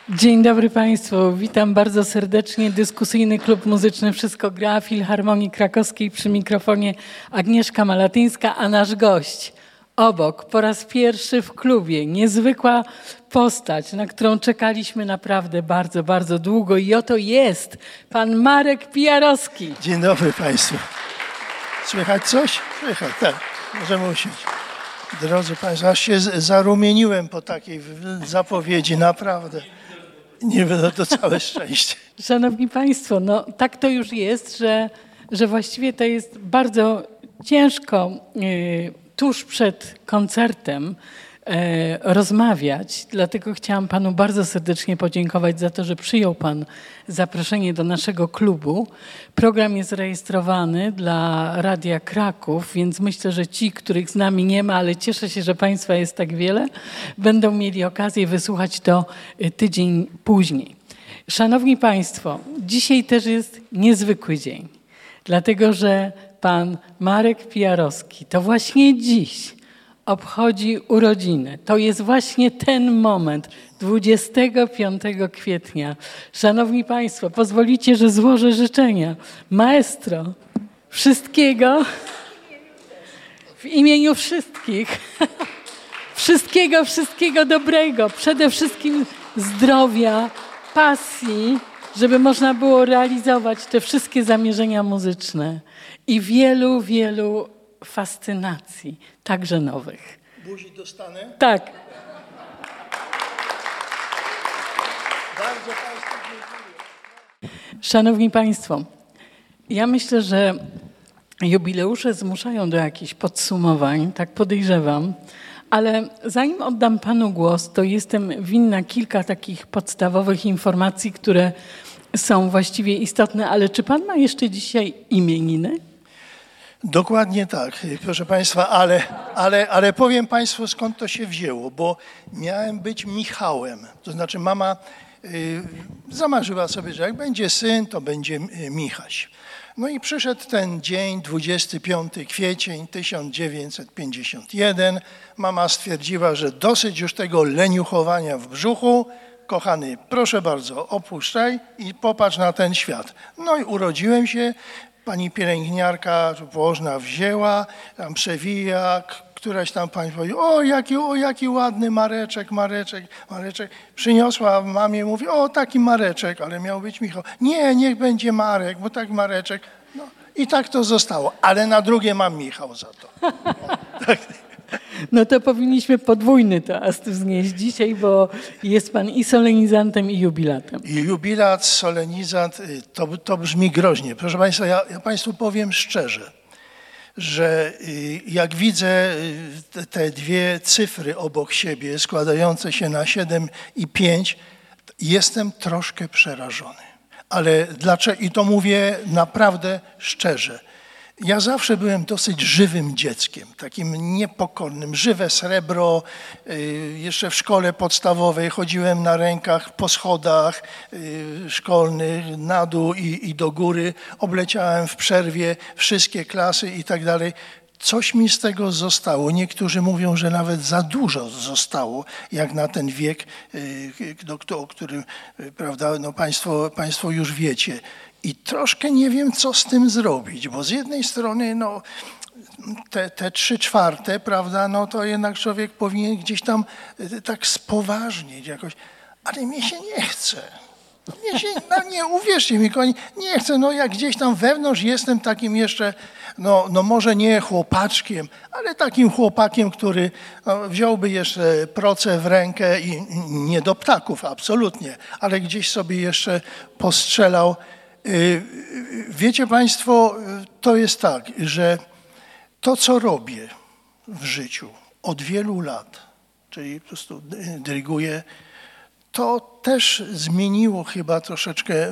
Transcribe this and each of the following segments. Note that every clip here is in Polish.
Dzień dobry Państwu, witam bardzo serdecznie. Dyskusyjny Klub Muzyczny Wszystko gra, Filharmonii Krakowskiej, przy mikrofonie Agnieszka Malatyńska, a nasz gość obok po raz pierwszy w klubie. Niezwykła postać, na którą czekaliśmy naprawdę bardzo, bardzo długo i oto jest pan Marek Pijarowski. Dzień dobry Państwu. Słychać coś? Słychać, tak. Możemy usiąść. Drodzy Państwo, aż się zarumieniłem po takiej zapowiedzi, naprawdę. Nie wiem, to całe szczęście. Szanowni Państwo, no tak to już jest, że właściwie to jest bardzo ciężko tuż przed koncertem rozmawiać. Dlatego chciałam Panu bardzo serdecznie podziękować za to, że przyjął Pan zaproszenie do naszego klubu. Program jest rejestrowany dla Radia Kraków, więc myślę, że ci, których z nami nie ma, ale cieszę się, że Państwa jest tak wiele, będą mieli okazję wysłuchać to tydzień później. Szanowni Państwo, dzisiaj też jest niezwykły dzień, dlatego że Pan Marek Pijarowski to właśnie dziś obchodzi urodziny. To jest właśnie ten moment, 25 kwietnia. Szanowni Państwo, pozwolicie, że złożę życzenia. Maestro, wszystkiego w imieniu wszystkich. Wszystkiego dobrego. Przede wszystkim zdrowia, pasji, żeby można było realizować te wszystkie zamierzenia muzyczne i wielu fascynacji, także nowych. Buzi dostanę? Tak. Bardzo Państwu dziękuję. Szanowni Państwo, ja myślę, że jubileusze zmuszają do jakichś podsumowań, tak podejrzewam, ale zanim oddam Panu głos, to jestem winna kilka takich podstawowych informacji, które są właściwie istotne, ale czy Pan ma jeszcze dzisiaj imieniny? Dokładnie tak, proszę Państwa, ale powiem Państwu, skąd to się wzięło, bo miałem być Michałem. To znaczy mama zamarzyła sobie, że jak będzie syn, to będzie Michaś. No i przyszedł ten dzień, 25 kwiecień 1951. Mama stwierdziła, że dosyć już tego leniuchowania w brzuchu. Kochany, proszę bardzo, opuszczaj i popatrz na ten świat. No i urodziłem się. Pani pielęgniarka położna wzięła, tam przewija, któraś tam pani powie, o jaki ładny Mareczek. Przyniosła mamie, mówi, o taki Mareczek, ale miał być Michał. Nie, niech będzie Marek, bo tak Mareczek. No, i tak to zostało, ale na drugie mam Michał za to. No, tak. No to powinniśmy podwójny toast wznieść dzisiaj, bo jest Pan i solenizantem, i jubilatem. I jubilat, solenizant, to brzmi groźnie. Proszę Państwa, ja Państwu powiem szczerze, że jak widzę te dwie cyfry obok siebie składające się na 7 i 5, jestem troszkę przerażony. Ale dlaczego? I to mówię naprawdę szczerze. Ja zawsze byłem dosyć żywym dzieckiem, takim niepokornym, żywe srebro. Jeszcze w szkole podstawowej chodziłem na rękach po schodach szkolnych na dół i do góry. Obleciałem w przerwie wszystkie klasy i tak dalej. Coś mi z tego zostało. Niektórzy mówią, że nawet za dużo zostało, jak na ten wiek, o którym prawda, no państwo już wiecie. I troszkę nie wiem, co z tym zrobić, bo z jednej strony no, te 3/4, prawda, no to jednak człowiek powinien gdzieś tam tak spoważnieć jakoś, ale mnie się nie chce. Nie, uwierzcie mi, nie chcę, no jak gdzieś tam wewnątrz jestem takim jeszcze, no może nie chłopaczkiem, ale takim chłopakiem, który wziąłby jeszcze procę w rękę i nie do ptaków, absolutnie, ale gdzieś sobie jeszcze postrzelał. Wiecie Państwo, to jest tak, że to, co robię w życiu od wielu lat, czyli po prostu dyryguję, to też zmieniło chyba troszeczkę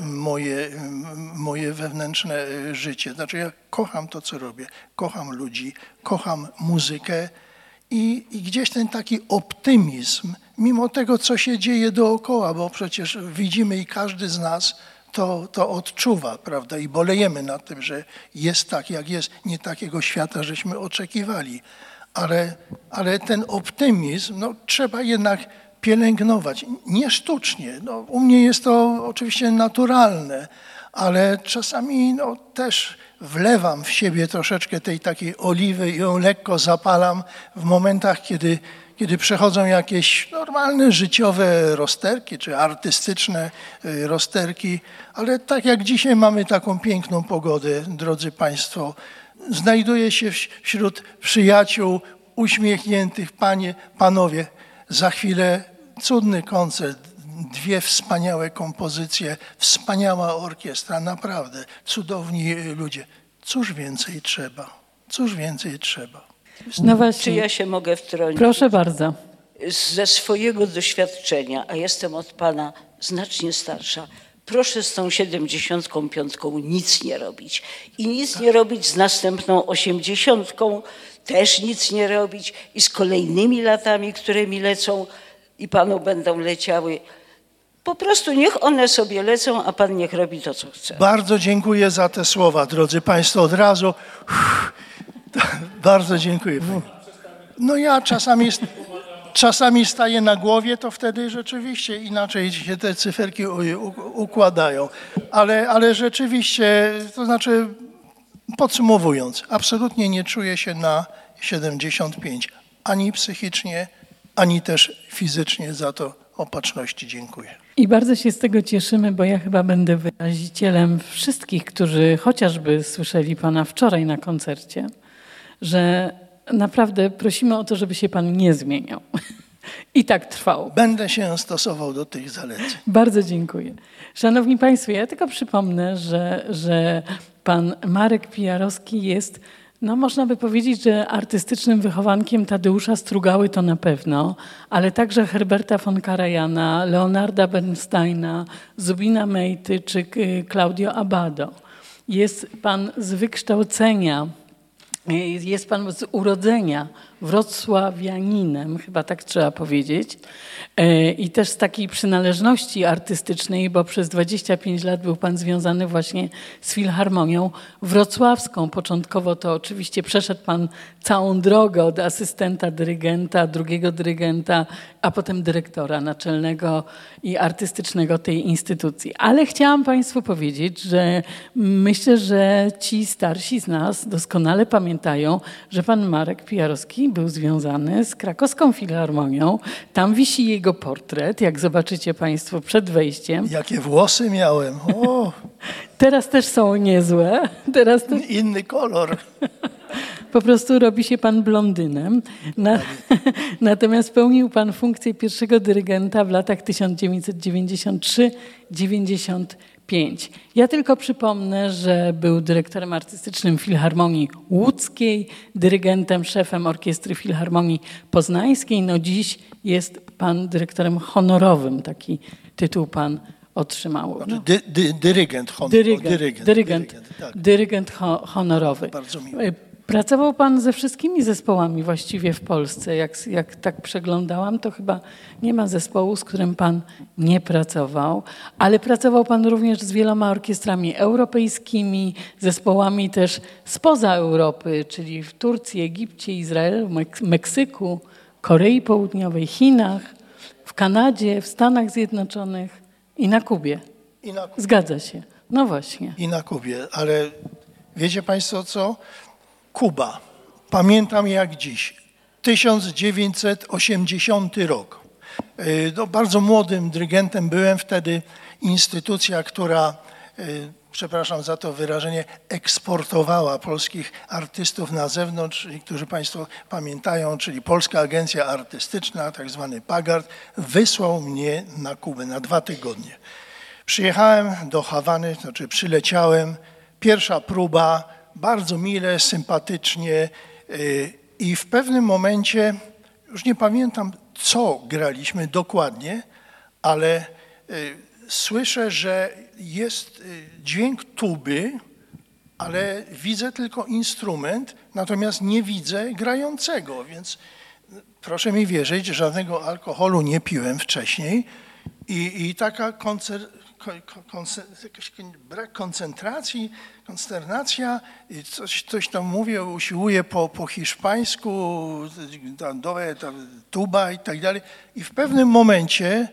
moje wewnętrzne życie. Znaczy ja kocham to, co robię, kocham ludzi, kocham muzykę i gdzieś ten taki optymizm, mimo tego, co się dzieje dookoła, bo przecież widzimy i każdy z nas to odczuwa, prawda? I bolejemy nad tym, że jest tak, jak jest, nie takiego świata, żeśmy oczekiwali. Ale ten optymizm, no, trzeba jednak pielęgnować, nie sztucznie. No, u mnie jest to oczywiście naturalne, ale czasami też wlewam w siebie troszeczkę tej takiej oliwy i ją lekko zapalam w momentach, kiedy przechodzą jakieś normalne, życiowe rozterki, czy artystyczne rozterki, ale tak jak dzisiaj mamy taką piękną pogodę, drodzy Państwo, znajduję się wśród przyjaciół uśmiechniętych, panowie, za chwilę cudny koncert, 2 wspaniałe kompozycje, wspaniała orkiestra, naprawdę cudowni ludzie. Cóż więcej trzeba? Cóż więcej trzeba? No właśnie. Czy ja się mogę wtrącić? Proszę bardzo. Ze swojego doświadczenia, a jestem od pana znacznie starsza, proszę z tą 75 nic nie robić. I nic nie robić z następną 80, też nic nie robić i z kolejnymi latami, które mi lecą i panu będą leciały. Po prostu niech one sobie lecą, a pan niech robi to, co chce. Bardzo dziękuję za te słowa, drodzy Państwo. Od razu bardzo dziękuję. No ja czasami staję na głowie, to wtedy rzeczywiście inaczej się te cyferki układają. Ale rzeczywiście, to znaczy podsumowując, absolutnie nie czuję się na 75, ani psychicznie, ani też fizycznie. Za to opatrzności dziękuję. I bardzo się z tego cieszymy, bo ja chyba będę wyrazicielem wszystkich, którzy chociażby słyszeli pana wczoraj na koncercie, że naprawdę prosimy o to, żeby się pan nie zmieniał. I tak trwał. Będę się stosował do tych zaleceń. Bardzo dziękuję. Szanowni Państwo, ja tylko przypomnę, że pan Marek Pijarowski jest, no można by powiedzieć, że artystycznym wychowankiem Tadeusza Strugały to na pewno, ale także Herberta von Karajana, Leonarda Bernsteina, Zubina Mejty czy Claudio Abbado. Jest pan z wykształcenia, jest pan z urodzenia wrocławianinem, chyba tak trzeba powiedzieć, i też z takiej przynależności artystycznej, bo przez 25 lat był pan związany właśnie z Filharmonią Wrocławską. Początkowo to oczywiście przeszedł pan całą drogę od asystenta dyrygenta, drugiego dyrygenta, a potem dyrektora naczelnego i artystycznego tej instytucji. Ale chciałam państwu powiedzieć, że myślę, że ci starsi z nas doskonale pamiętają, że pan Marek Pijarowski był związany z Krakowską Filharmonią. Tam wisi jego portret, jak zobaczycie państwo przed wejściem. Jakie włosy miałem. O. Teraz też są niezłe. Teraz też... Inny kolor. Po prostu robi się pan blondynem. Natomiast pełnił pan funkcję pierwszego dyrygenta w latach 1993-95. Ja tylko przypomnę, że był dyrektorem artystycznym Filharmonii Łódzkiej, dyrygentem, szefem Orkiestry Filharmonii Poznańskiej. No dziś jest pan dyrektorem honorowym. Taki tytuł pan otrzymał. No. Dyrygent honorowy. Bardzo miło. Pracował pan ze wszystkimi zespołami właściwie w Polsce. Jak tak przeglądałam, to chyba nie ma zespołu, z którym pan nie pracował, ale pracował pan również z wieloma orkiestrami europejskimi, zespołami też spoza Europy, czyli w Turcji, Egipcie, Izraelu, Meksyku, Korei Południowej, Chinach, w Kanadzie, w Stanach Zjednoczonych i na Kubie. Zgadza się. No właśnie. I na Kubie, ale wiecie państwo co? Kuba. Pamiętam jak dziś. 1980 rok. No, bardzo młodym dyrygentem byłem wtedy. Instytucja, która, przepraszam za to wyrażenie, eksportowała polskich artystów na zewnątrz, którzy państwo pamiętają, czyli Polska Agencja Artystyczna, tak zwany PAGART, wysłał mnie na Kubę na 2 tygodnie. Przyjechałem do Hawany, znaczy przyleciałem, pierwsza próba, bardzo mile, sympatycznie i w pewnym momencie, już nie pamiętam co graliśmy dokładnie, ale słyszę, że jest dźwięk tuby, ale widzę tylko instrument, natomiast nie widzę grającego, więc proszę mi wierzyć, żadnego alkoholu nie piłem wcześniej i taka jakiś brak koncentracji, konsternacja, coś tam mówię, usiłuje po hiszpańsku, tuba i tak dalej. I w pewnym momencie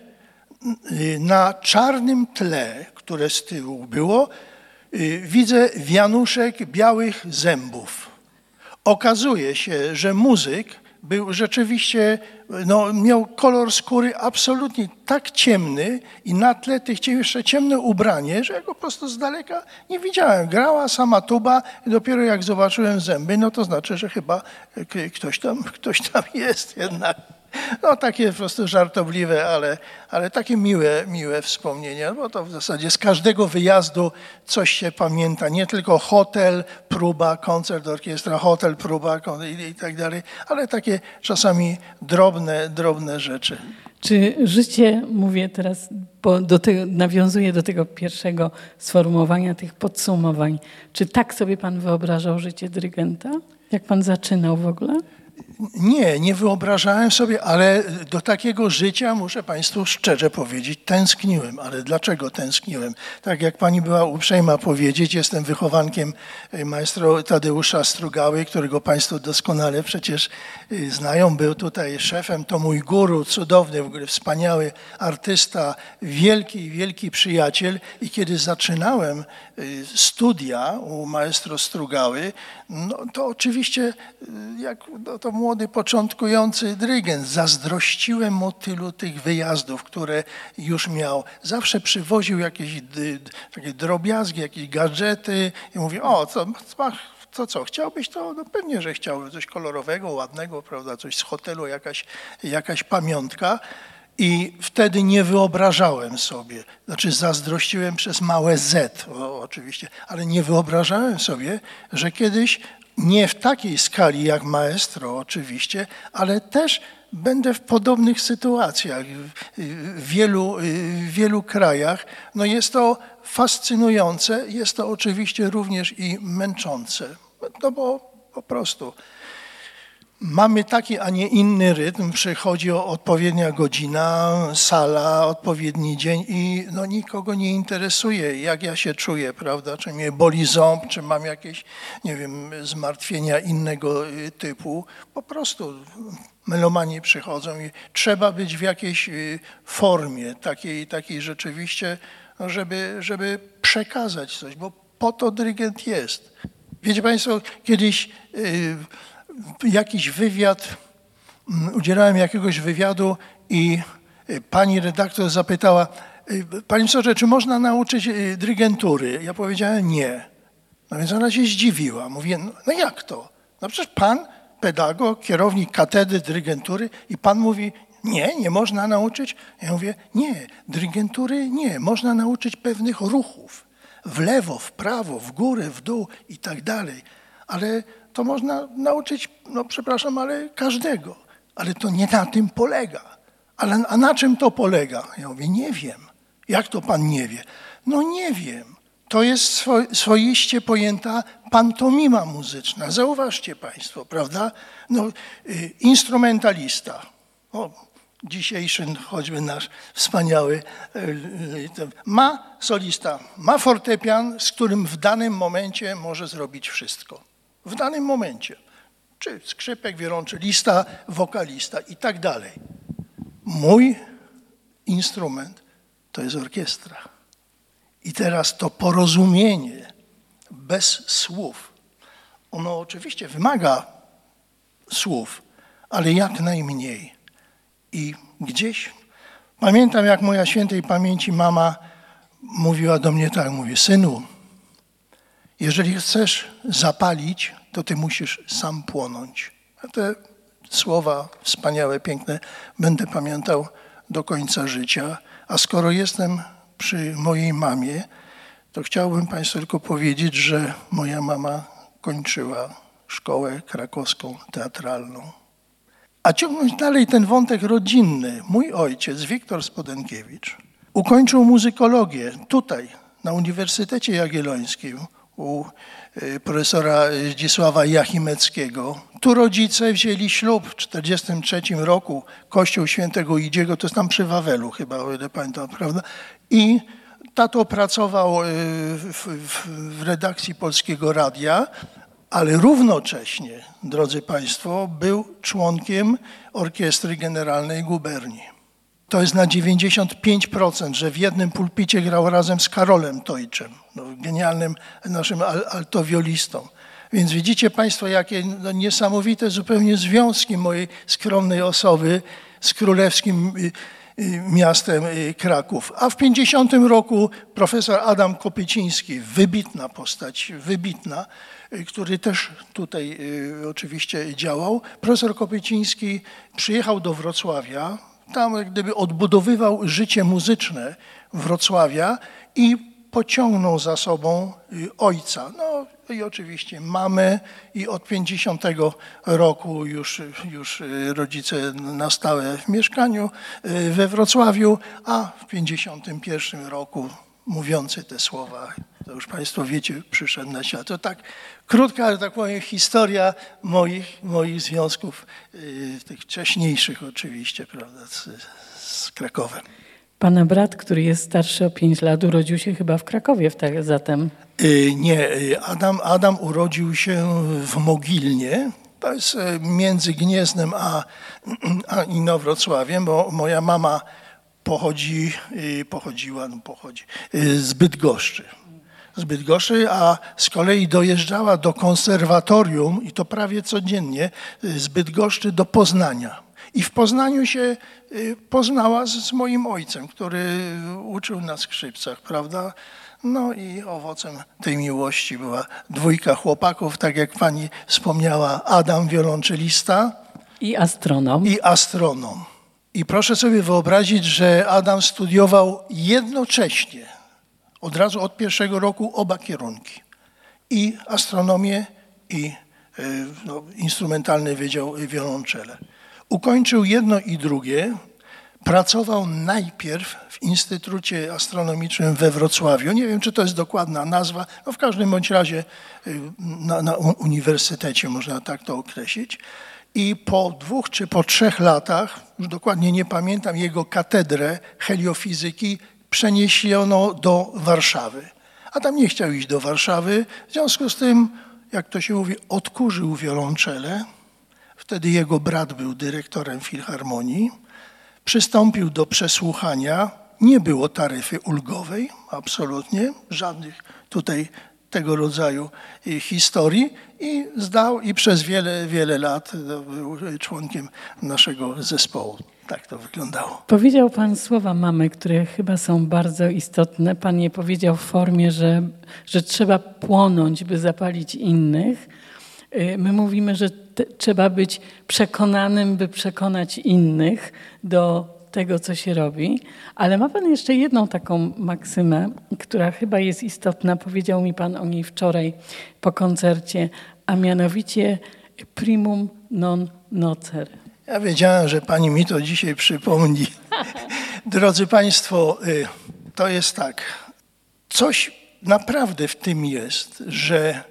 na czarnym tle, które z tyłu było, widzę wianuszek białych zębów. Okazuje się, że muzyk był rzeczywiście, miał kolor skóry absolutnie tak ciemny i na tle tych jeszcze ciemne ubranie, że ja go po prostu z daleka nie widziałem. Grała sama tuba i dopiero jak zobaczyłem zęby, to znaczy, że chyba ktoś tam jest jednak. Takie po prostu żartobliwe, ale takie miłe wspomnienia, bo to w zasadzie z każdego wyjazdu coś się pamięta, nie tylko hotel, próba, koncert, orkiestra, hotel, próba i tak dalej, ale takie czasami drobne rzeczy. Czy życie, mówię teraz, bo nawiązuję do tego pierwszego sformułowania tych podsumowań, czy tak sobie pan wyobrażał życie dyrygenta? Jak pan zaczynał w ogóle? Nie wyobrażałem sobie, ale do takiego życia, muszę Państwu szczerze powiedzieć, tęskniłem. Ale dlaczego tęskniłem? Tak jak Pani była uprzejma powiedzieć, jestem wychowankiem maestro Tadeusza Strugały, którego Państwo doskonale przecież znają. Był tutaj szefem, to mój guru, cudowny, w ogóle wspaniały artysta, wielki przyjaciel. I kiedy zaczynałem studia u maestro Strugały, to oczywiście to młody, początkujący dyrygent. Zazdrościłem mu tylu tych wyjazdów, które już miał. Zawsze przywoził jakieś takie drobiazgi, jakieś gadżety i mówi, co, chciałbyś to? No pewnie, że chciałbym coś kolorowego, ładnego, prawda, coś z hotelu, jakaś pamiątka. I wtedy nie wyobrażałem sobie, zazdrościłem przez małe Z oczywiście, ale nie wyobrażałem sobie, że kiedyś nie w takiej skali jak maestro oczywiście, ale też będę w podobnych sytuacjach w wielu krajach. Jest to fascynujące, jest to oczywiście również i męczące, bo po prostu mamy taki, a nie inny rytm, przychodzi odpowiednia godzina, sala, odpowiedni dzień i nikogo nie interesuje, jak ja się czuję, prawda, czy mnie boli ząb, czy mam jakieś, zmartwienia innego typu. Po prostu melomani przychodzą i trzeba być w jakiejś formie, takiej rzeczywiście, żeby przekazać coś, bo po to dyrygent jest. Wiecie Państwo, kiedyś jakiś wywiad, udzielałem jakiegoś wywiadu i pani redaktor zapytała, panie profesorze, czy można nauczyć dyrygentury? Ja powiedziałem nie. Więc ona się zdziwiła. Mówię, jak to? Przecież pan, pedagog, kierownik katedry dyrygentury i pan mówi, nie można nauczyć? Ja mówię, nie, dyrygentury nie, można nauczyć pewnych ruchów. W lewo, w prawo, w górę, w dół i tak dalej. Ale to można nauczyć, przepraszam, ale każdego. Ale to nie na tym polega. A na czym to polega? Ja mówię, nie wiem. Jak to pan nie wie? Nie wiem. To jest swoiście pojęta pantomima muzyczna. Zauważcie Państwo, prawda? Instrumentalista. Dzisiejszy choćby nasz wspaniały solista ma fortepian, z którym w danym momencie może zrobić wszystko. W danym momencie. Czy skrzypek, wiolonczelista, wokalista i tak dalej. Mój instrument to jest orkiestra. I teraz to porozumienie bez słów, ono oczywiście wymaga słów, ale jak najmniej. I gdzieś, pamiętam jak moja świętej pamięci mama mówiła do mnie tak, mówi, synu, jeżeli chcesz zapalić, to ty musisz sam płonąć. A te słowa wspaniałe, piękne będę pamiętał do końca życia. A skoro jestem przy mojej mamie, to chciałbym Państwu tylko powiedzieć, że moja mama kończyła szkołę krakowską teatralną. A ciągnąć dalej ten wątek rodzinny. Mój ojciec, Wiktor Spodenkiewicz, ukończył muzykologię tutaj, na Uniwersytecie Jagiellońskim, u profesora Zdzisława Jachimeckiego. Tu rodzice wzięli ślub w 1943 roku, kościół świętego Idziego, to jest tam przy Wawelu chyba, o ile pamiętam, prawda? I Tato pracował w redakcji Polskiego Radia, ale równocześnie, drodzy Państwo, był członkiem Orkiestry Generalnej Guberni. To jest na 95%, że w jednym pulpicie grał razem z Karolem Tojczem, genialnym naszym altowiolistą. Więc widzicie Państwo, jakie niesamowite zupełnie związki mojej skromnej osoby z królewskim miastem Kraków. A w 50 roku profesor Adam Kopyciński, wybitna postać, wybitna, który też tutaj oczywiście działał. Profesor Kopyciński przyjechał do Wrocławia, tam jak gdyby odbudowywał życie muzyczne Wrocławia i pociągnął za sobą ojca. No i oczywiście mamę i od 50 roku już rodzice na stałe w mieszkaniu we Wrocławiu, a w 51 roku mówiący te słowa, to już Państwo wiecie, przyszedł na świat. To tak krótka, że tak powiem, historia moich związków, tych wcześniejszych oczywiście, prawda, z Krakowem. Pana brat, który jest starszy o 5 lat, urodził się chyba w Krakowie zatem. Nie, Adam urodził się w Mogilnie. To jest między Gnieznem a Inowrocławiem, bo moja mama pochodzi z Bydgoszczy, a z kolei dojeżdżała do konserwatorium i to prawie codziennie z Bydgoszczy do Poznania. I w Poznaniu się poznała z moim ojcem, który uczył na skrzypcach, prawda? No i owocem tej miłości była 2 chłopaków, tak jak pani wspomniała, Adam, wiolonczelista. I astronom. I proszę sobie wyobrazić, że Adam studiował jednocześnie, od razu od 1 roku oba kierunki. I astronomię, i instrumentalny wydział wiolonczele. Ukończył jedno i drugie. Pracował najpierw w Instytucie Astronomicznym we Wrocławiu. Nie wiem, czy to jest dokładna nazwa. No w każdym bądź razie na uniwersytecie można tak to określić. I po 2 czy po 3 latach, już dokładnie nie pamiętam, jego katedrę heliofizyki przeniesiono do Warszawy. A tam nie chciał iść do Warszawy. W związku z tym, jak to się mówi, odkurzył wiolonczelę. Wtedy jego brat był dyrektorem filharmonii. Przystąpił do przesłuchania. Nie było taryfy ulgowej, absolutnie, żadnych tutaj tego rodzaju historii i zdał i przez wiele lat był członkiem naszego zespołu. Tak to wyglądało. Powiedział pan słowa mamy, które chyba są bardzo istotne. Pan je powiedział w formie, że trzeba płonąć, by zapalić innych. My mówimy, że trzeba być przekonanym, by przekonać innych do tego, co się robi. Ale ma pan jeszcze jedną taką maksymę, która chyba jest istotna. Powiedział mi pan o niej wczoraj po koncercie, a mianowicie primum non nocere. Ja wiedziałem, że pani mi to dzisiaj przypomni. Drodzy państwo, to jest tak. Coś naprawdę w tym jest, że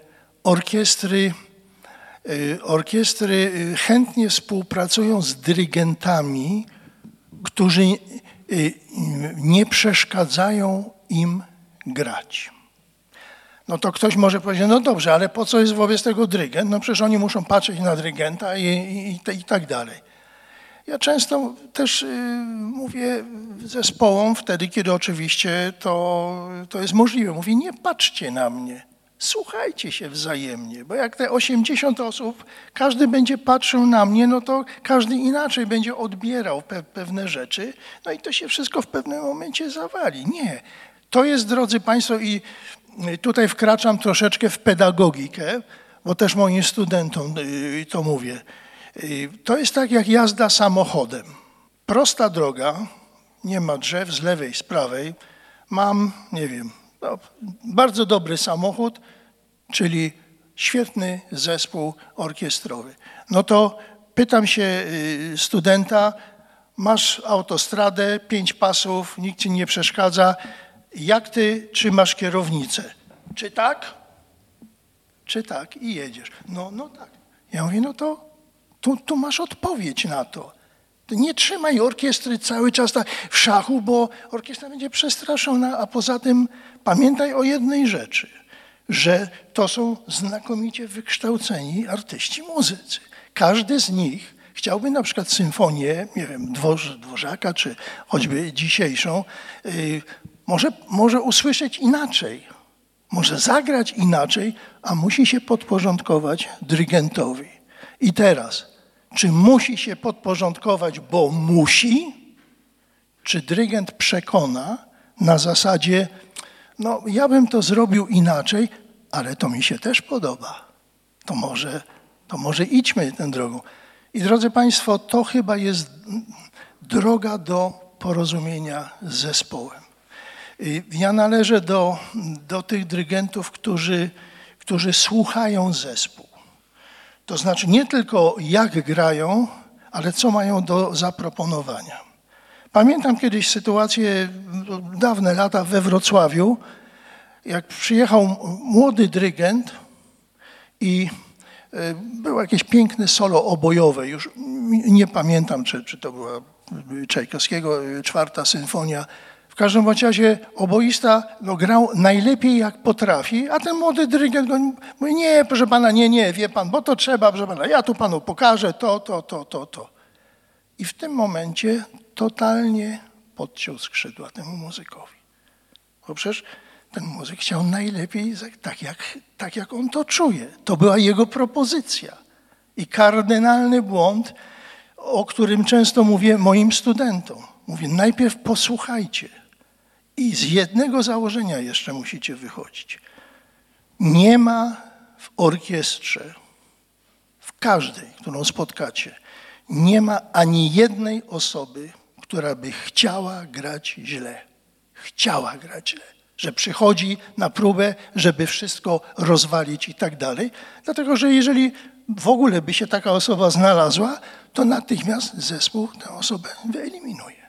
orkiestry chętnie współpracują z dyrygentami, którzy nie przeszkadzają im grać. No to ktoś może powiedzieć, no dobrze, ale po co jest wobec tego dyrygent? No przecież oni muszą patrzeć na dyrygenta i tak dalej. Ja często też mówię zespołom wtedy, kiedy oczywiście to jest możliwe. Mówię, nie patrzcie na mnie, słuchajcie się wzajemnie, bo jak te 80 osób, każdy będzie patrzył na mnie, no to każdy inaczej będzie odbierał pewne rzeczy, no i to się wszystko w pewnym momencie zawali. Nie. To jest, drodzy państwo, i tutaj wkraczam troszeczkę w pedagogikę, bo też moim studentom to mówię. To jest tak jak jazda samochodem. Prosta droga, nie ma drzew z lewej, z prawej. Mam, nie wiem, bardzo dobry samochód, czyli świetny zespół orkiestrowy. No to pytam się studenta, masz autostradę, 5 pasów, nikt ci nie przeszkadza. Jak ty trzymasz kierownicę? Czy tak? Czy tak? I jedziesz. No tak. Ja mówię, no to tu masz odpowiedź na to. Nie trzymaj orkiestry cały czas tak w szachu, bo orkiestra będzie przestraszona, a poza tym pamiętaj o jednej rzeczy, że to są znakomicie wykształceni artyści muzycy. Każdy z nich chciałby na przykład symfonię, nie wiem, Dworzaka, czy choćby dzisiejszą, może usłyszeć inaczej, może zagrać inaczej, a musi się podporządkować dyrygentowi. I teraz, czy musi się podporządkować, bo musi, czy dyrygent przekona na zasadzie, no ja bym to zrobił inaczej, ale to mi się też podoba. To może idźmy tą drogą. I drodzy Państwo, to chyba jest droga do porozumienia z zespołem. Ja należę do tych dyrygentów, którzy słuchają zespół. To znaczy nie tylko jak grają, ale co mają do zaproponowania. Pamiętam kiedyś sytuację, dawne lata we Wrocławiu, jak przyjechał młody dyrygent i było jakieś piękne solo obojowe, już nie pamiętam, czy to była Czajkowskiego, 4. symfonia. W każdym razie oboista grał najlepiej jak potrafi, a ten młody dyrygent mówi, nie, proszę pana, nie, wie pan, bo to trzeba, proszę pana, ja tu panu pokażę to. I w tym momencie totalnie podciął skrzydła temu muzykowi. Bo przecież ten muzyk chciał najlepiej, tak jak on to czuje. To była jego propozycja. I kardynalny błąd, o którym często mówię moim studentom. Mówię, najpierw posłuchajcie. I z jednego założenia jeszcze musicie wychodzić. Nie ma w orkiestrze, w każdej, którą spotkacie, nie ma ani jednej osoby, która by chciała grać źle. Chciała grać źle. Że przychodzi na próbę, żeby wszystko rozwalić i tak dalej. Dlatego, że jeżeli w ogóle by się taka osoba znalazła, to natychmiast zespół tę osobę wyeliminuje.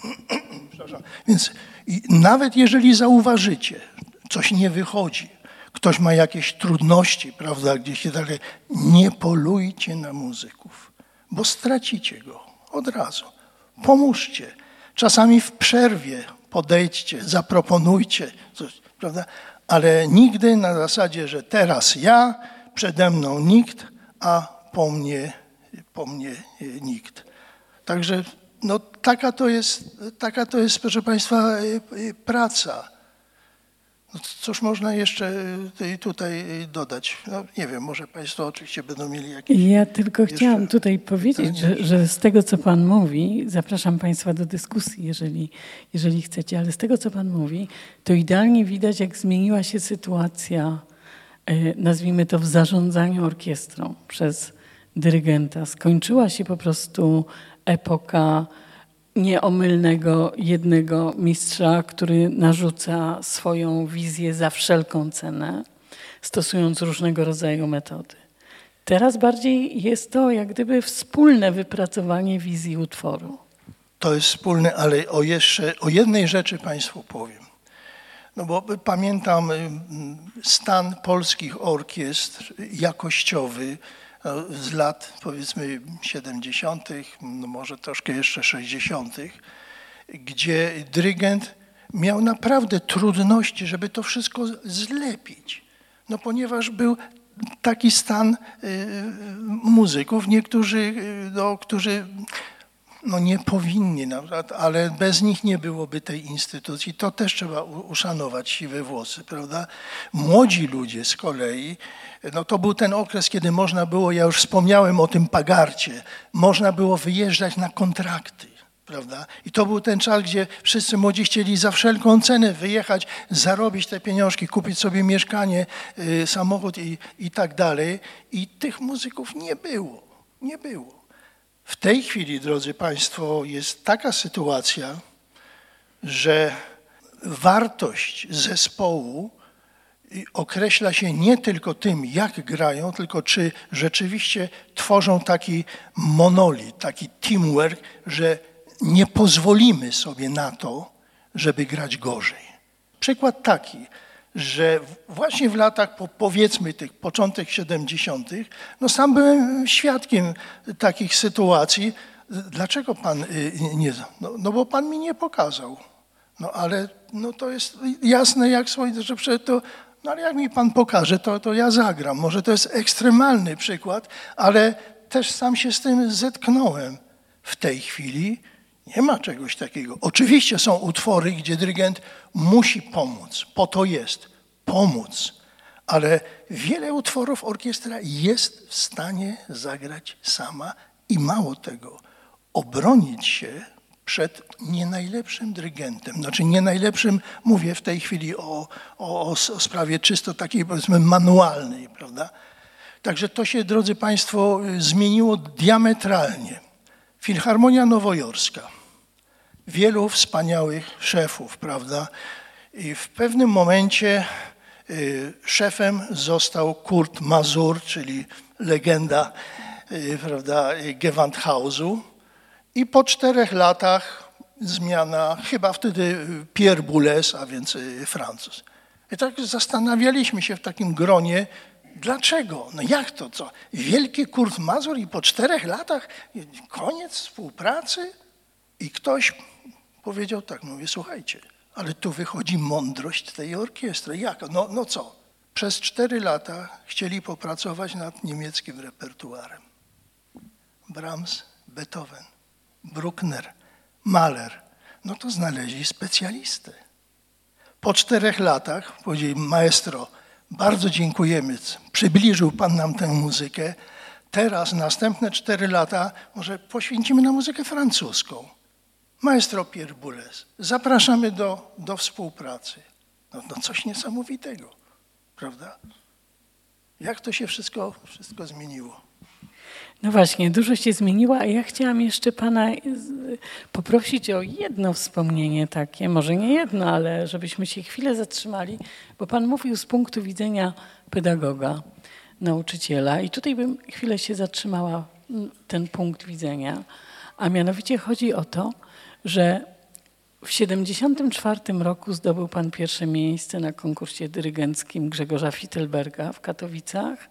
Więc nawet jeżeli zauważycie, coś nie wychodzi, ktoś ma jakieś trudności, prawda, gdzieś się dalej, nie polujcie na muzyków, bo stracicie go od razu. Pomóżcie. Czasami w przerwie podejdźcie, zaproponujcie coś, prawda, ale nigdy na zasadzie, że teraz ja, przede mną nikt, a po mnie nikt. Także no, taka to jest, proszę Państwa, praca. No, cóż można jeszcze tutaj dodać? No, nie wiem, może Państwo oczywiście będą mieli jakieś... Ja tylko chciałam tutaj powiedzieć, że z tego, co Pan mówi, zapraszam Państwa do dyskusji, jeżeli chcecie, ale z tego, co Pan mówi, to idealnie widać, jak zmieniła się sytuacja, nazwijmy to, w zarządzaniu orkiestrą przez dyrygenta. Skończyła się po prostu epoka nieomylnego jednego mistrza, który narzuca swoją wizję za wszelką cenę, stosując różnego rodzaju metody. Teraz bardziej jest to jak gdyby wspólne wypracowanie wizji utworu. To jest wspólne, ale o jednej rzeczy Państwu powiem. No bo pamiętam stan polskich orkiestr jakościowy z lat, powiedzmy, 70., no może troszkę jeszcze 60., gdzie dyrygent miał naprawdę trudności, żeby to wszystko zlepić. No ponieważ był taki stan muzyków, niektórzy, którzy nie powinni, ale bez nich nie byłoby tej instytucji. To też trzeba uszanować, siwe włosy, prawda? Młodzi ludzie z kolei, to był ten okres, kiedy można było, ja już wspomniałem o tym Pagarcie, można było wyjeżdżać na kontrakty, prawda? I to był ten czas, gdzie wszyscy młodzi chcieli za wszelką cenę wyjechać, zarobić te pieniążki, kupić sobie mieszkanie, samochód i tak dalej. I tych muzyków nie było. W tej chwili, drodzy Państwo, jest taka sytuacja, że wartość zespołu określa się nie tylko tym, jak grają, tylko czy rzeczywiście tworzą taki monolit, taki teamwork, że nie pozwolimy sobie na to, żeby grać gorzej. Przykład taki, że właśnie w latach, powiedzmy tych początek 70., sam byłem świadkiem takich sytuacji. dlaczego pan nie... No bo pan mi nie pokazał. No ale to jest jasne jak słońce, że przecież to... No ale jak mi pan pokaże, to ja zagram. Może to jest ekstremalny przykład, ale też sam się z tym zetknąłem. W tej chwili nie ma czegoś takiego. Oczywiście są utwory, gdzie dyrygent musi pomóc. Po to jest. Pomóc. Ale wiele utworów orkiestra jest w stanie zagrać sama i mało tego, obronić się przed nie najlepszym dyrygentem. Znaczy nie najlepszym, mówię w tej chwili o sprawie czysto takiej powiedzmy manualnej, prawda? Także to się, drodzy Państwo, zmieniło diametralnie. Filharmonia Nowojorska. Wielu wspaniałych szefów, prawda? I w pewnym momencie szefem został Kurt Masur, czyli legenda, prawda, Gewandhausu. I po 4 latach zmiana, chyba wtedy Pierre Boulez, a więc Francuz. I tak zastanawialiśmy się w takim gronie, dlaczego? No jak to, co? Wielki Kurt Masur i po 4 latach koniec współpracy? I ktoś powiedział tak, mówię, słuchajcie, ale tu wychodzi mądrość tej orkiestry. Jak? No co? Przez 4 lata chcieli popracować nad niemieckim repertuarem. Brahms, Beethoven, Bruckner, Mahler. No to znaleźli specjalistę. Po 4 latach powiedzieli, maestro, bardzo dziękujemy, przybliżył pan nam tę muzykę. Teraz następne 4 lata może poświęcimy na muzykę francuską. Maestro Pierre Boulez, zapraszamy do współpracy. No coś niesamowitego, prawda? Jak to się wszystko zmieniło? No właśnie, dużo się zmieniło, a ja chciałam jeszcze pana poprosić o jedno wspomnienie takie, może nie jedno, ale żebyśmy się chwilę zatrzymali, bo pan mówił z punktu widzenia pedagoga, nauczyciela i tutaj bym chwilę się zatrzymała ten punkt widzenia, a mianowicie chodzi o to, że w 1974 roku zdobył pan pierwsze miejsce na konkursie dyrygenckim Grzegorza Fittelberga w Katowicach.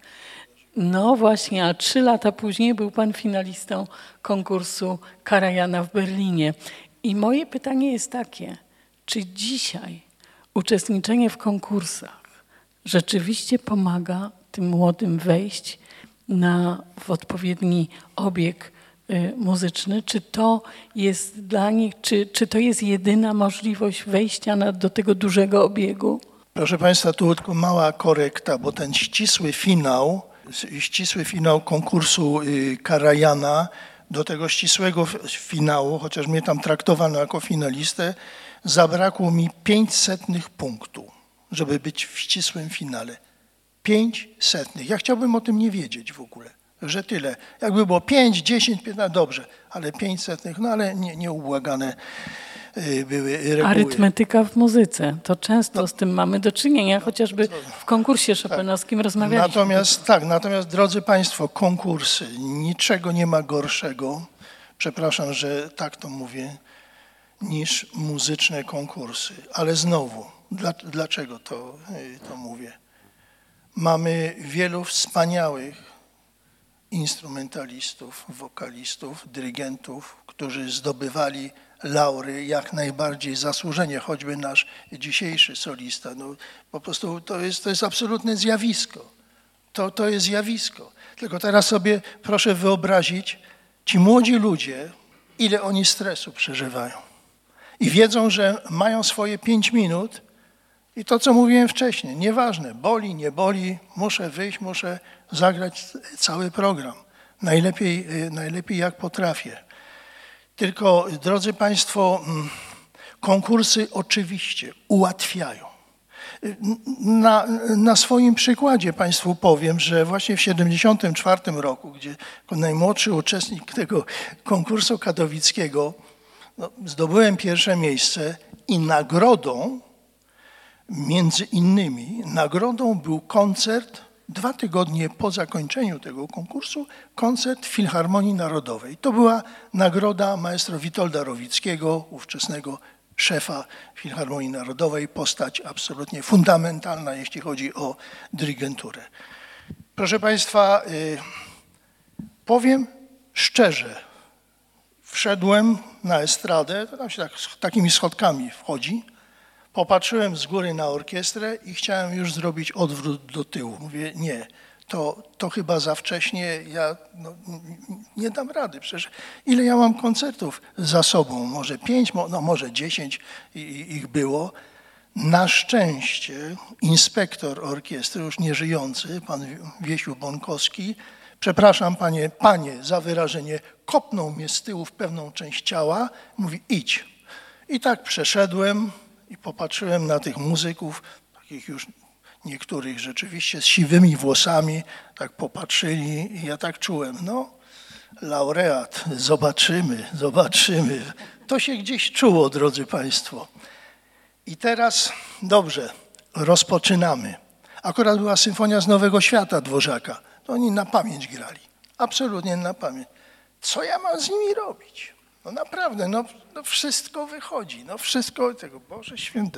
No właśnie, a 3 lata później był pan finalistą konkursu Karajana w Berlinie. I moje pytanie jest takie, czy dzisiaj uczestniczenie w konkursach rzeczywiście pomaga tym młodym wejść w odpowiedni obieg muzyczny? Czy to jest dla nich, czy to jest jedyna możliwość wejścia do tego dużego obiegu? Proszę Państwa, tu tylko mała korekta, bo ten ścisły finał konkursu Karajana, do tego ścisłego finału, chociaż mnie tam traktowano jako finalistę, zabrakło mi 500 punktu, żeby być w ścisłym finale. 500. Ja chciałbym o tym nie wiedzieć w ogóle, że tyle. Jakby było 5, 10, 15, dobrze, ale 500, no ale nieubłagane były reguły. Arytmetyka w muzyce. To często z tym mamy do czynienia, chociażby w konkursie chopinowskim rozmawialiśmy. Natomiast drodzy Państwo, konkursy, niczego nie ma gorszego, przepraszam, że tak to mówię, niż muzyczne konkursy. Ale znowu, dlaczego to mówię? Mamy wielu wspaniałych instrumentalistów, wokalistów, dyrygentów, którzy zdobywali laury jak najbardziej zasłużenie, choćby nasz dzisiejszy solista. No, po prostu to jest absolutne zjawisko. To jest zjawisko. Tylko teraz sobie proszę wyobrazić, ci młodzi ludzie, ile oni stresu przeżywają. I wiedzą, że mają swoje 5 minut i to, co mówiłem wcześniej, nieważne, boli, nie boli, muszę wyjść, muszę zagrać cały program. Najlepiej jak potrafię. Tylko, drodzy Państwo, konkursy oczywiście ułatwiają. Na swoim przykładzie Państwu powiem, że właśnie w 1974 roku, gdzie jako najmłodszy uczestnik tego konkursu katowickiego zdobyłem pierwsze miejsce i nagrodą, między innymi, był koncert 2 tygodnie po zakończeniu tego konkursu, koncert w Filharmonii Narodowej. To była nagroda maestro Witolda Rowickiego, ówczesnego szefa Filharmonii Narodowej, postać absolutnie fundamentalna, jeśli chodzi o dyrygenturę. Proszę Państwa, powiem szczerze, Wszedłem na estradę, to tam się takimi schodkami wchodzi. Popatrzyłem z góry na orkiestrę i chciałem już zrobić odwrót do tyłu. Mówię, nie, to chyba za wcześnie, ja nie dam rady. Przecież ile ja mam koncertów za sobą? Może 5, może 10 ich było. Na szczęście inspektor orkiestry, już nieżyjący, pan Wiesiu Bonkowski, przepraszam panie za wyrażenie, kopnął mnie z tyłu w pewną część ciała, mówi idź. I tak przeszedłem i popatrzyłem na tych muzyków, takich już niektórych rzeczywiście z siwymi włosami, tak popatrzyli i ja tak czułem, laureat, zobaczymy. To się gdzieś czuło, drodzy państwo. I teraz, dobrze, rozpoczynamy. Akurat była Symfonia z Nowego Świata Dworzaka. To oni na pamięć grali, absolutnie na pamięć. Co ja mam z nimi robić? Naprawdę, wszystko wychodzi, wszystko tego, Boże Święte.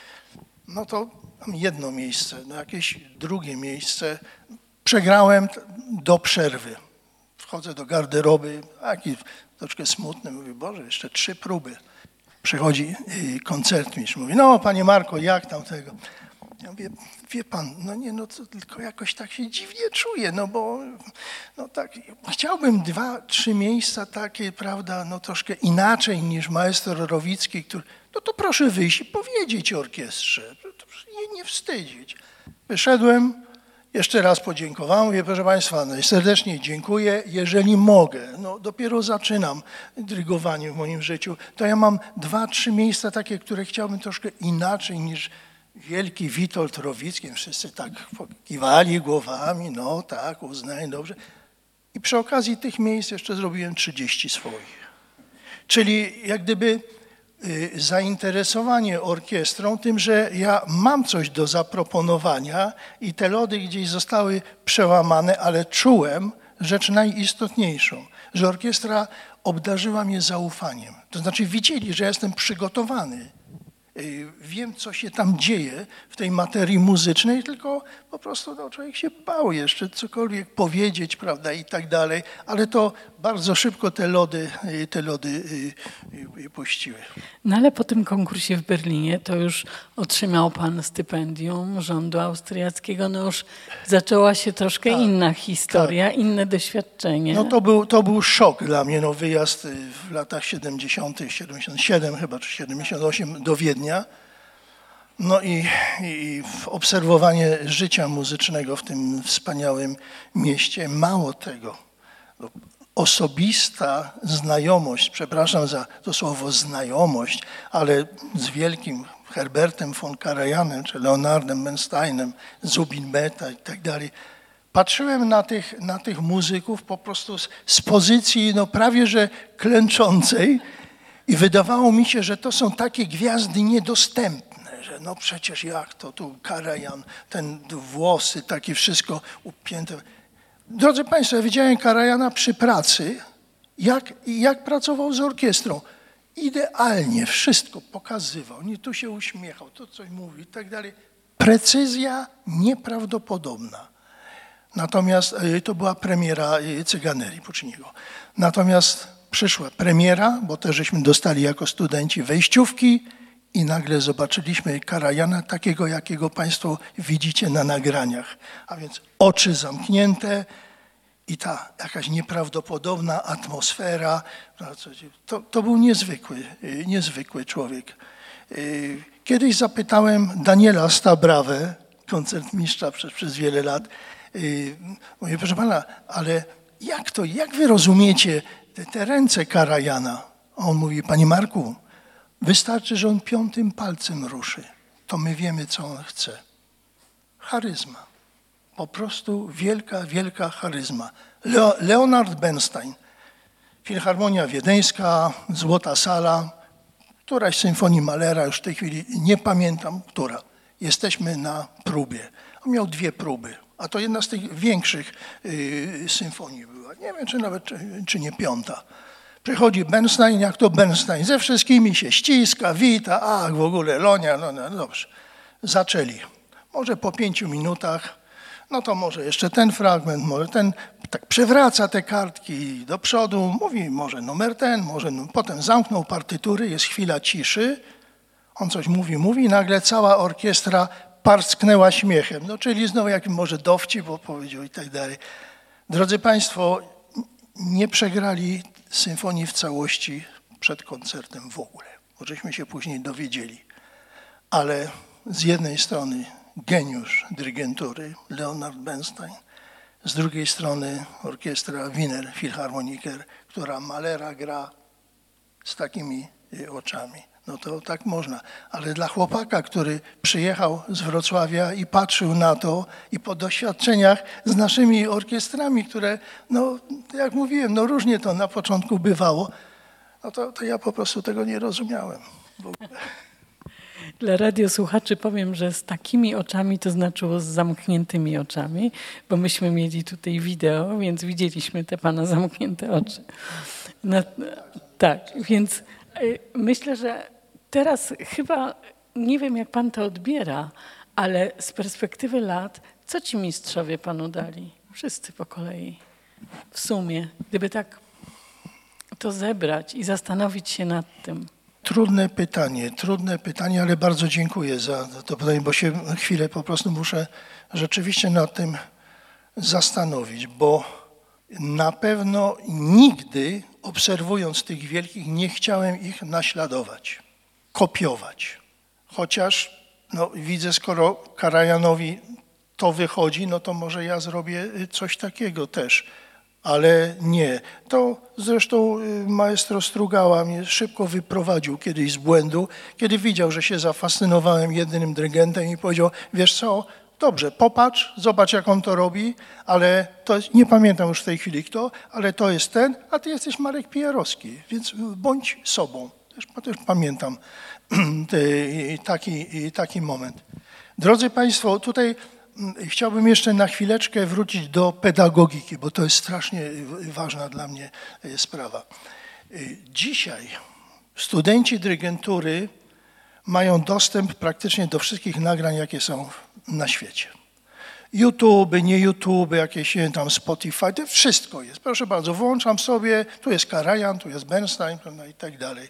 To mam jedno miejsce, jakieś drugie miejsce. Przegrałem do przerwy. Wchodzę do garderoby, taki troszkę smutny, mówię, Boże, jeszcze 3 próby. Przychodzi koncertmistrz, mówi, panie Marko, jak tam tego? Ja mówię, wie pan, to tylko jakoś tak się dziwnie czuję, bo tak, chciałbym 2-3 miejsca takie, prawda, troszkę inaczej niż maestro Rowicki, który, to proszę wyjść i powiedzieć orkiestrze, nie wstydzić. Wyszedłem, jeszcze raz podziękowałem, mówię, proszę państwa, najserdeczniej dziękuję, jeżeli mogę, dopiero zaczynam dyrygowanie w moim życiu, to ja mam 2-3 miejsca takie, które chciałbym troszkę inaczej niż wielki Witold Rowicki, wszyscy tak kiwali głowami, tak, uznaję, dobrze. I przy okazji tych miejsc jeszcze zrobiłem 30 swoich. Czyli jak gdyby zainteresowanie orkiestrą tym, że ja mam coś do zaproponowania i te lody gdzieś zostały przełamane, ale czułem rzecz najistotniejszą, że orkiestra obdarzyła mnie zaufaniem. To znaczy widzieli, że ja jestem przygotowany. Wiem, co się tam dzieje w tej materii muzycznej, tylko po prostu człowiek się bał jeszcze cokolwiek powiedzieć, prawda, i tak dalej, ale to bardzo szybko te lody puściły. Ale po tym konkursie w Berlinie to już otrzymał pan stypendium rządu austriackiego, już zaczęła się troszkę inna historia, inne doświadczenie. To był szok dla mnie, wyjazd w latach 70., 77 chyba, czy 78 do Wiednia. I obserwowanie życia muzycznego w tym wspaniałym mieście. Mało tego, osobista znajomość, przepraszam za to słowo znajomość, ale z wielkim Herbertem von Karajanem, czy Leonardem Bernsteinem, Zubin Mehta i tak dalej. Patrzyłem na tych muzyków po prostu z pozycji prawie że klęczącej i wydawało mi się, że to są takie gwiazdy niedostępne. Że przecież jak to tu Karajan, ten włosy, takie wszystko upięte. Drodzy państwo, ja widziałem Karajana przy pracy, jak pracował z orkiestrą. Idealnie wszystko pokazywał. Nie tu się uśmiechał, tu coś mówił i tak dalej. Precyzja nieprawdopodobna. Natomiast to była premiera Cyganerii Pucciniego. Natomiast przyszła premiera, bo też żeśmy dostali jako studenci wejściówki i nagle zobaczyliśmy Karajana takiego, jakiego państwo widzicie na nagraniach. A więc oczy zamknięte i ta jakaś nieprawdopodobna atmosfera. To był niezwykły człowiek. Kiedyś zapytałem Daniela Stabrawę, koncertmistrza przez wiele lat, mówię, proszę pana, ale jak wy rozumiecie te ręce Karajana? A on mówi, panie Marku, wystarczy, że on 5. palcem ruszy, to my wiemy, co on chce. Charyzma. Po prostu wielka charyzma. Leonard Bernstein, Filharmonia Wiedeńska, Złota Sala, któraś symfonii Mahlera, już w tej chwili nie pamiętam, która. Jesteśmy na próbie. On miał 2 próby, a to jedna z tych większych symfonii była. Nie wiem, czy nawet, czy nie 5. Przychodzi Bernstein, jak to Bernstein, ze wszystkimi się ściska, wita, w ogóle Lonia, no dobrze. Zaczęli. Może po 5 minutach No to może jeszcze ten fragment, może ten, tak przewraca te kartki do przodu, mówi może numer ten, może potem zamknął partytury, jest chwila ciszy, on coś mówi, nagle cała orkiestra parsknęła śmiechem. No czyli znowu jakiś może dowcip opowiedział i tak dalej. Drodzy Państwo, nie przegrali symfonii w całości przed koncertem w ogóle, bo żeśmy się później dowiedzieli. Ale z jednej strony geniusz dyrygentury Leonard Bernstein, z drugiej strony orkiestra Wiener Philharmoniker, która Mahlera gra z takimi oczami. No to tak można. Ale dla chłopaka, który przyjechał z Wrocławia i patrzył na to i po doświadczeniach z naszymi orkiestrami, które, no jak mówiłem, no różnie to na początku bywało, no to ja po prostu tego nie rozumiałem. Dla radiosłuchaczy powiem, że z takimi oczami to znaczyło z zamkniętymi oczami, bo myśmy mieli tutaj wideo, więc widzieliśmy te pana zamknięte oczy. No, tak, więc myślę, że teraz chyba, nie wiem jak pan to odbiera, ale z perspektywy lat, co ci mistrzowie panu dali? Wszyscy po kolei. W sumie, gdyby tak to zebrać i zastanowić się nad tym. Trudne pytanie, ale bardzo dziękuję za to pytanie, bo się chwilę po prostu muszę rzeczywiście nad tym zastanowić, bo na pewno nigdy obserwując tych wielkich nie chciałem ich naśladować, kopiować. Chociaż no, widzę, skoro Karajanowi to wychodzi, no to może ja zrobię coś takiego też. Ale nie. To zresztą maestro Strugała mnie szybko wyprowadził kiedyś z błędu, kiedy widział, że się zafascynowałem jednym dyrygentem i powiedział, wiesz co, dobrze, popatrz, zobacz jak on to robi, ale to jest, nie pamiętam już w tej chwili kto, ale to jest ten, a ty jesteś Marek Pijarowski, więc bądź sobą. Też pamiętam taki moment. Drodzy Państwo, tutaj chciałbym jeszcze na chwileczkę wrócić do pedagogiki, bo to jest strasznie ważna dla mnie sprawa. Dzisiaj studenci dyrygentury mają dostęp praktycznie do wszystkich nagrań, jakie są na świecie. YouTube, nie YouTube, jakieś tam Spotify, to wszystko jest. Proszę bardzo, włączam sobie, tu jest Karajan, tu jest Bernstein i tak dalej.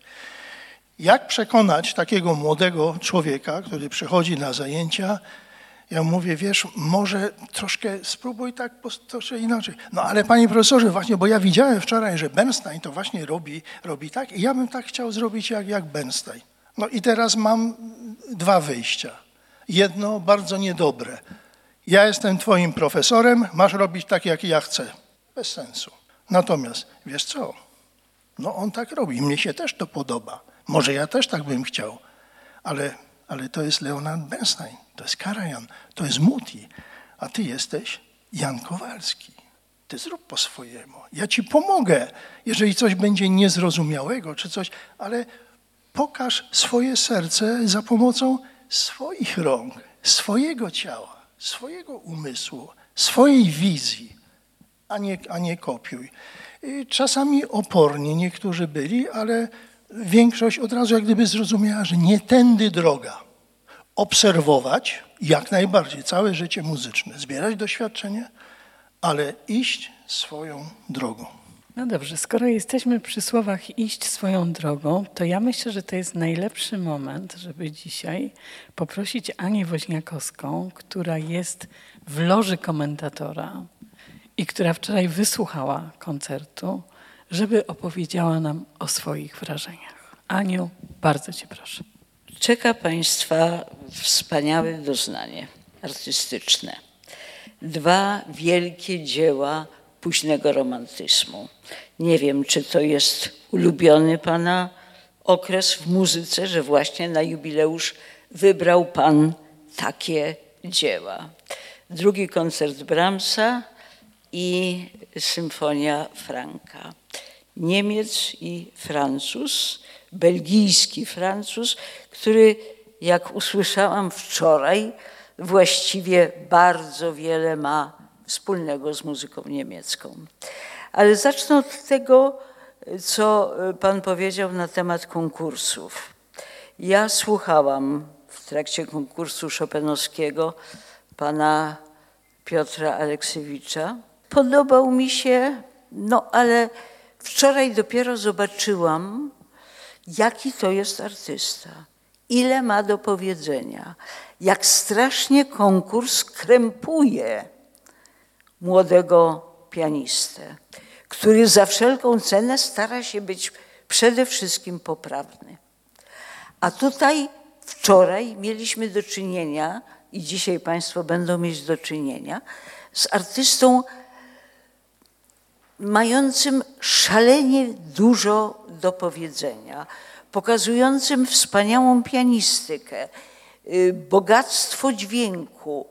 Jak przekonać takiego młodego człowieka, który przychodzi na zajęcia, ja mówię, wiesz, może troszkę spróbuj tak troszkę inaczej. No ale panie profesorze, właśnie, bo ja widziałem wczoraj, że Bernstein to właśnie robi tak i ja bym tak chciał zrobić jak Bernstein. No i teraz mam dwa wyjścia. Jedno bardzo niedobre. Ja jestem twoim profesorem, masz robić tak, jak ja chcę. Bez sensu. Natomiast, wiesz co, no on tak robi, mnie się też to podoba. Może ja też tak bym chciał, ale to jest Leonard Bernstein, to jest Karajan, to jest Muti, a ty jesteś Jan Kowalski. Ty zrób po swojemu. Ja ci pomogę, jeżeli coś będzie niezrozumiałego czy coś, ale pokaż swoje serce za pomocą swoich rąk, swojego ciała, swojego umysłu, swojej wizji, a nie kopiuj. Czasami oporni niektórzy byli, ale większość od razu jak gdyby zrozumiała, że nie tędy droga. Obserwować jak najbardziej całe życie muzyczne, zbierać doświadczenie, ale iść swoją drogą. No dobrze, skoro jesteśmy przy słowach iść swoją drogą, to ja myślę, że to jest najlepszy moment, żeby dzisiaj poprosić Anię Woźniakowską, która jest w loży komentatora i która wczoraj wysłuchała koncertu, żeby opowiedziała nam o swoich wrażeniach. Aniu, bardzo cię proszę. Czeka Państwa wspaniałe doznanie artystyczne. Dwa wielkie dzieła późnego romantyzmu. Nie wiem, czy to jest ulubiony Pana okres w muzyce, że właśnie na jubileusz wybrał Pan takie dzieła. Drugi koncert Brahmsa i symfonia Franka. Niemiec i Francuz, belgijski Francuz, który, jak usłyszałam wczoraj, właściwie bardzo wiele ma wspólnego z muzyką niemiecką. Ale zacznę od tego, co Pan powiedział na temat konkursów. Ja słuchałam w trakcie konkursu chopinowskiego pana Piotra Aleksiewicza. Podobał mi się, ale wczoraj dopiero zobaczyłam, jaki to jest artysta, ile ma do powiedzenia, jak strasznie konkurs krępuje młodego pianistę, który za wszelką cenę stara się być przede wszystkim poprawny. A tutaj wczoraj mieliśmy do czynienia, i dzisiaj Państwo będą mieć do czynienia, z artystą mającym szalenie dużo do powiedzenia, pokazującym wspaniałą pianistykę, bogactwo dźwięku,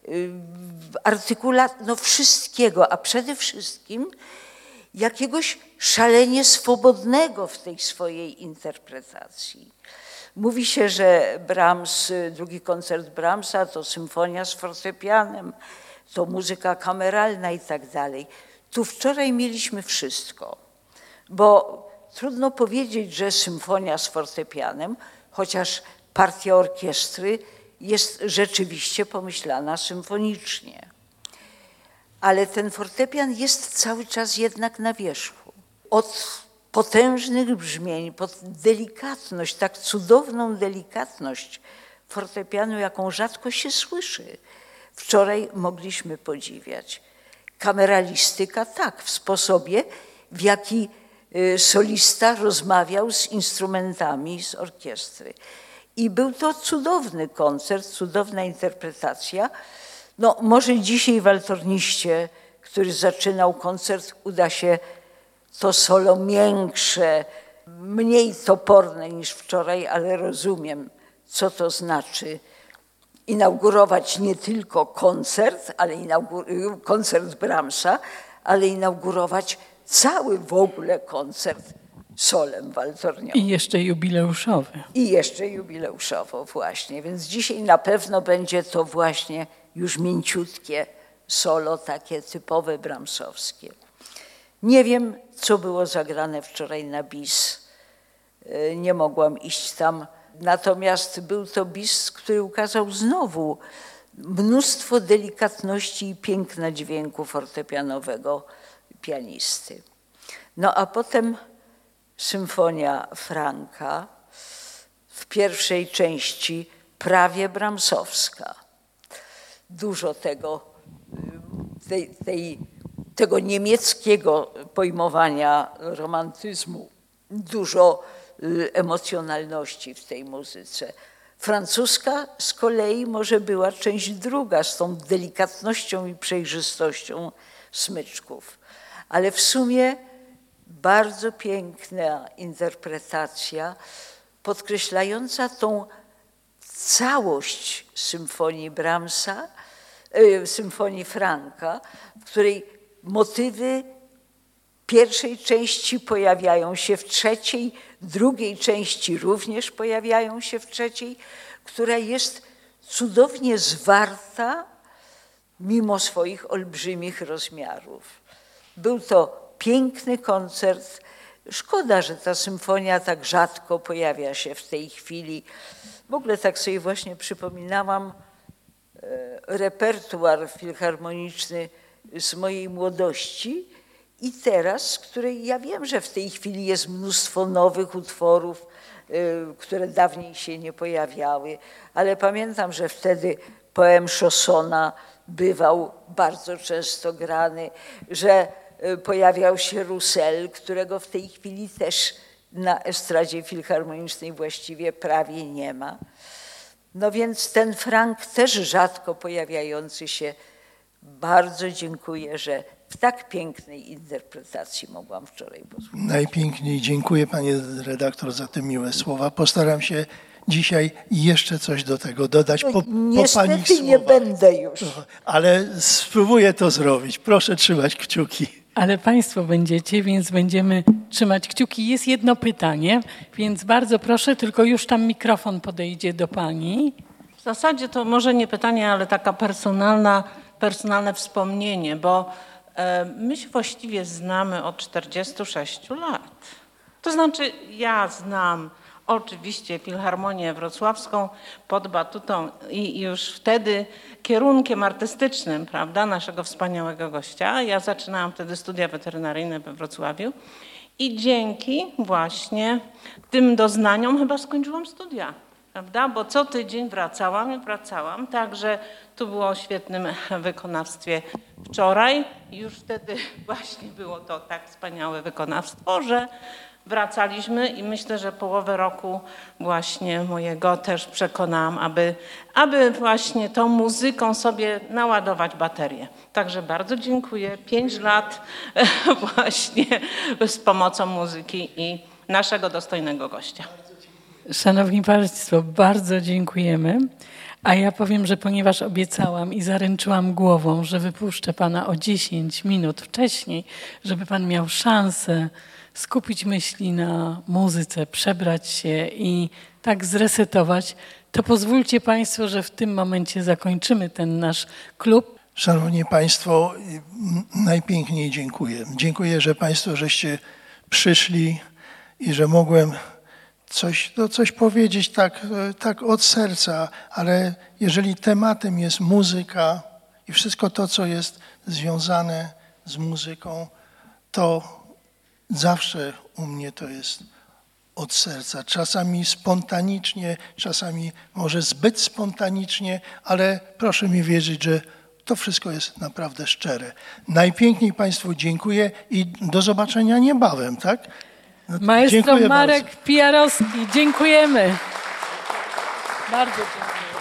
wszystkiego, a przede wszystkim jakiegoś szalenie swobodnego w tej swojej interpretacji. Mówi się, że Brahms, drugi koncert Brahmsa to symfonia z fortepianem, to muzyka kameralna i tak dalej. Tu wczoraj mieliśmy wszystko, bo trudno powiedzieć, że symfonia z fortepianem, chociaż partia orkiestry jest rzeczywiście pomyślana symfonicznie. Ale ten fortepian jest cały czas jednak na wierzchu. Od potężnych brzmień, pod delikatność, tak cudowną delikatność fortepianu, jaką rzadko się słyszy, wczoraj mogliśmy podziwiać. Kameralistyka tak, w sposobie, w jaki solista rozmawiał z instrumentami z orkiestry. I był to cudowny koncert, cudowna interpretacja. Może dzisiaj waltorniście, który zaczynał koncert, uda się to solo miększe, mniej toporne niż wczoraj, ale rozumiem, co to znaczy inaugurować nie tylko koncert, koncert Brahmsa, ale inaugurować cały w ogóle koncert solem waltorniowym. I jeszcze jubileuszowy. I jeszcze jubileuszowo właśnie, więc dzisiaj na pewno będzie to właśnie już mięciutkie solo, takie typowe brahmsowskie. Nie wiem, co było zagrane wczoraj na bis. Nie mogłam iść tam. Natomiast był to bis, który ukazał znowu mnóstwo delikatności i piękna dźwięku fortepianowego pianisty. A potem symfonia Franka, w pierwszej części prawie brahmsowska. Dużo tego niemieckiego pojmowania romantyzmu, dużo emocjonalności w tej muzyce. Francuska z kolei może była część druga z tą delikatnością i przejrzystością smyczków. Ale w sumie bardzo piękna interpretacja podkreślająca tą całość symfonii Brahmsa, symfonii Franka, w której motywy pierwszej części pojawiają się w trzeciej, drugiej części również pojawiają się w trzeciej, która jest cudownie zwarta mimo swoich olbrzymich rozmiarów. Był to piękny koncert. Szkoda, że ta symfonia tak rzadko pojawia się w tej chwili. W ogóle tak sobie właśnie przypominałam repertuar filharmoniczny z mojej młodości i teraz, z której ja wiem, że w tej chwili jest mnóstwo nowych utworów, które dawniej się nie pojawiały, ale pamiętam, że wtedy poem Chaussona bywał bardzo często grany, że pojawiał się Roussel, którego w tej chwili też na estradzie filharmonicznej właściwie prawie nie ma. Więc ten Frank też rzadko pojawiający się. Bardzo dziękuję, że w tak pięknej interpretacji mogłam wczoraj posłuchać. Najpiękniej dziękuję, pani redaktor, za te miłe słowa. Postaram się dzisiaj jeszcze coś do tego dodać po panich słowach. Nie będę już. Ale spróbuję to zrobić. Proszę trzymać kciuki. Ale Państwo będziecie, więc będziemy trzymać kciuki. Jest jedno pytanie, więc bardzo proszę, tylko już tam mikrofon podejdzie do pani. W zasadzie to może nie pytanie, ale taka personalne wspomnienie, bo my się właściwie znamy od 46 lat. To znaczy ja znam oczywiście Filharmonię Wrocławską pod batutą i już wtedy kierunkiem artystycznym, prawda, naszego wspaniałego gościa. Ja zaczynałam wtedy studia weterynaryjne we Wrocławiu i dzięki właśnie tym doznaniom chyba skończyłam studia, prawda, bo co tydzień wracałam, także tu było o świetnym wykonawstwie wczoraj. Już wtedy właśnie było to tak wspaniałe wykonawstwo, że wracaliśmy i myślę, że połowę roku właśnie mojego też przekonałam, aby właśnie tą muzyką sobie naładować baterię. Także bardzo dziękuję. 5 lat właśnie z pomocą muzyki i naszego dostojnego gościa. Szanowni Państwo, bardzo dziękujemy. A ja powiem, że ponieważ obiecałam i zaręczyłam głową, że wypuszczę Pana o 10 minut wcześniej, żeby Pan miał szansę skupić myśli na muzyce, przebrać się i tak zresetować, to pozwólcie Państwo, że w tym momencie zakończymy ten nasz klub. Szanowni Państwo, najpiękniej dziękuję. Dziękuję, że Państwo żeście przyszli i że mogłem coś powiedzieć tak od serca, ale jeżeli tematem jest muzyka i wszystko to, co jest związane z muzyką, to zawsze u mnie to jest od serca. Czasami spontanicznie, czasami może zbyt spontanicznie, ale proszę mi wierzyć, że to wszystko jest naprawdę szczere. Najpiękniej Państwu dziękuję i do zobaczenia niebawem, tak? Maestro Marek Pijarowski, dziękujemy. Bardzo dziękuję.